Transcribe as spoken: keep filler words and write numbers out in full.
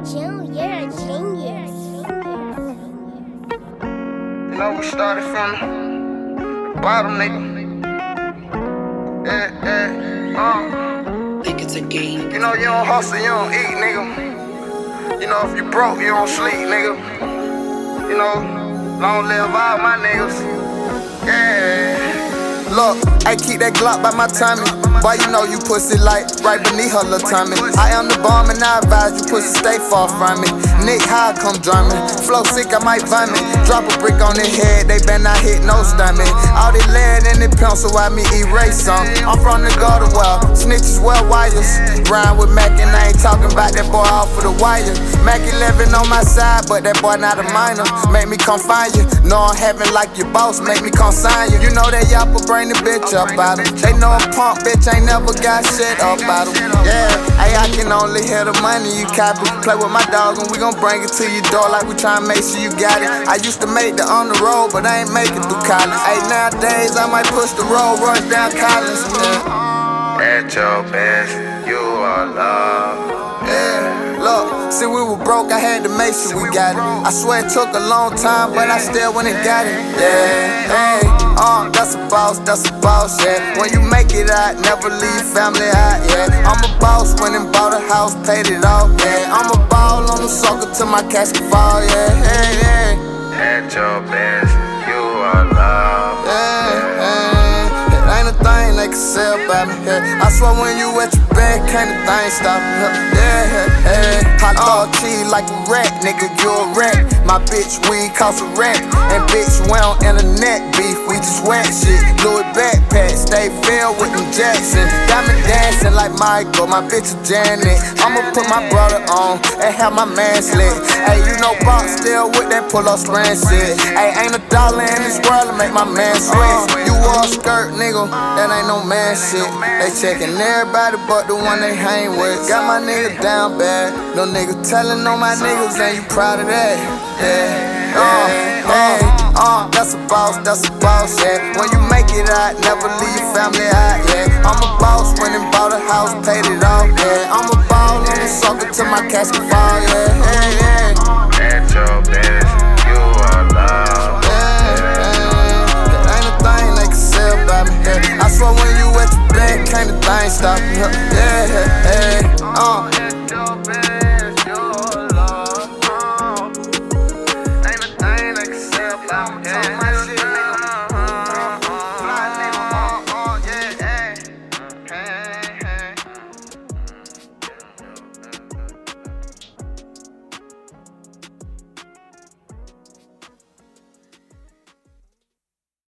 June, you're a genius. You know, we started from the bottom, nigga. Yeah, yeah, uh. Think it's a game. You know, you don't hustle, you don't eat, nigga. You know, if you broke, you don't sleep, nigga. You know, long live all my niggas. Yeah. Look, I keep that Glock by my timing. Boy, you know you pussy like right beneath her little timing. I am the bomb and I advise you pussy stay far from me. Nick high come drumming, flow sick I might vomit. Drop a brick on their head, they better not hit no stomach. All they lead in the pencil, why me erase some? I'm from the gutter well, snitches well wires. Rhyme with Mac and I ain't talking about that boy off of the wire. Mac eleven on my side, but that boy not a minor. Make me come find you, know I'm having like your boss, make me come sign you. You know that yapper bring the bitch up out him. They know a punk bitch ain't never got shit up out him. Yeah, hey, I can only hear the money you copy. Play with my dog and we gon' bring it to your door like we tryna make sure you got it. I used to make the on the road, but I ain't make it through college. Hey, nowadays I might push the road, rush down college. Yeah. At your best, you are loved. Yeah, look, see we were broke, I had to make sure we got it. I swear it took a long time, but I still went and got it. Yeah, hey, uh, that's a boss, that's a boss, yeah. When you make it out, never leave family out, yeah. I'm a boss, went and bought a house, paid it off, yeah. I'm a ball on the sucker till my casket fall, yeah, yeah, yeah. At your best, you are loved. Yeah, yeah. It ain't a thing they can say about me, yeah. I swear when you at your bed, can't a thing stop me, yeah, yeah, yeah. Hot dog cheese like a rat, nigga, you a rat. My bitch weed cost a rat, and bitch we on internet beef, we just wet shit. Louis backpack, stay filled with them Jackson. Got me dancing like Michael, my bitch a Janet. I'ma put my brother on and have my man slit. Hey, you know Box still with that pull-up strand shit. Hey, ain't a dollar in this world to make my man switch. You wore a skirt, nigga, that ain't no man shit. They checking everybody but the one they hang with. Got my nigga down bad, no nigga telling on my niggas, and you proud of that? Yeah, uh, hey, uh, that's a boss, that's a boss, yeah. When you make it out, never leave family out, yeah. I'm a boss, went and bought a house, paid it off, yeah. I'm a ball on the sucker till my casket fall, yeah, yeah, yeah. At your best, you are loved. Yeah, yeah. There ain't a thing they can say about me, yeah. I swear when you at your bed, can't a thing stop me, yeah.